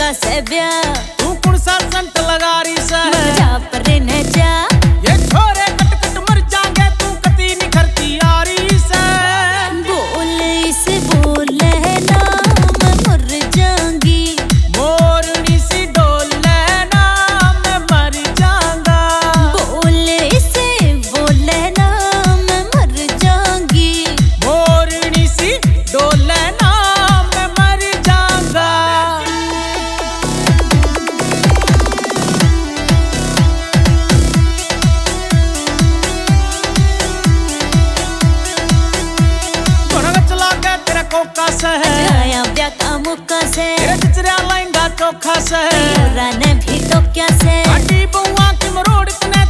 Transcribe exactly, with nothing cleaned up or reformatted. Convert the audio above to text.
का से ब्याह तू कौन सा संट लगा रही से जा पर न जा ये छोरे कट कट मर जाएंगे तू कती निखरती आ रही से बोल इसे बोले ना मैं मर जाऊंगी मोरनी सी डोले ना मैं मर जाऊंगा बोल इसे बोले ना मैं मर जाऊंगी मोरनी सी डोले ना मैं मर जाऊंगा कोका से आया ब्याह का मुक्का से तेरे चिचरा लहंगा चोखा से ने भी तो क्या से आटी बुआ की मरोड़ इतने